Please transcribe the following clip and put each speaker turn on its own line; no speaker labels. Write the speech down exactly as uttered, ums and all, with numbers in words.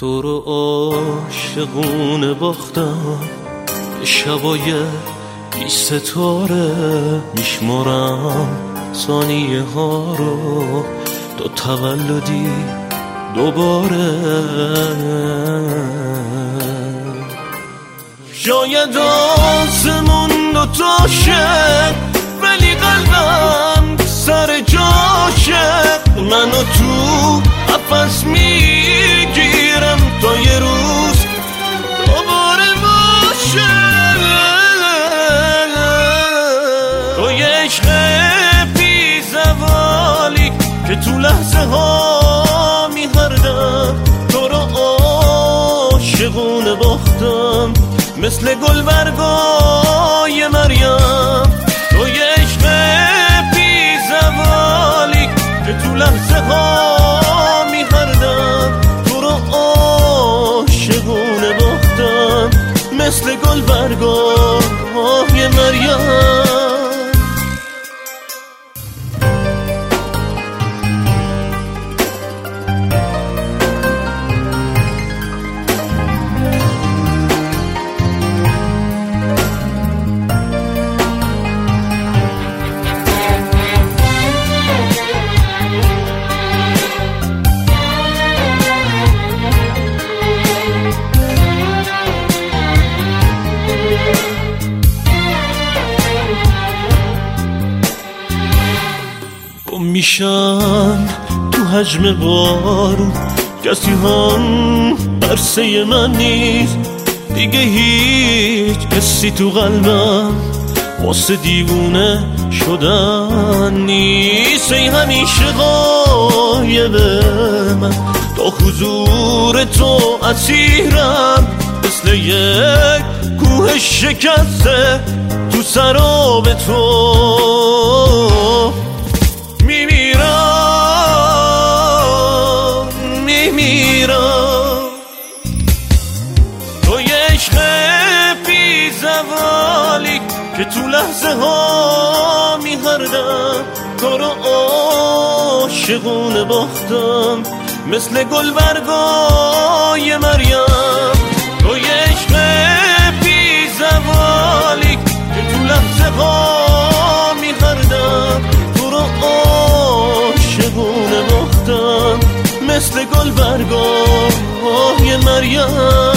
تو رو عاشقونه باختم، شبای بی ستاره میشمارم ثانیه ها رو تا تولدی دوباره. شاید آسمون دوتاشه ولی قلبم سر جاشه، منو تو قفس میگیرم تا یه روز دوباره باشه. تو یه عشق بی زوالی که تو لحظه ها میهردم، تو رو عاشقونه باختم مثل گل برگای مریم. تو یه عشق بی زوالی که تو لحظه ها میهردم، تو رو عاشقونه باختم مثل گل برگای مریم. میشن تو حجم بارون، کسی هم برسه من نیست دیگه، هیچ حسی تو قلبم واسه دیوونه شدن نیست. ای همیشه غایبه من، تا حضور تو اسیرم مثل یک کوه شکسته تو سراب تو. میمیرم میمیرم تو یه عشق بی زوالی که تو لحظه ها میهردم، تو رو عاشقونه باختم مثل گل برگای مریم. تو یه عشق بی زوالی که تو لحظه ها میهردم، تو رو عاشقونه باختم مثل گل برگای مریم.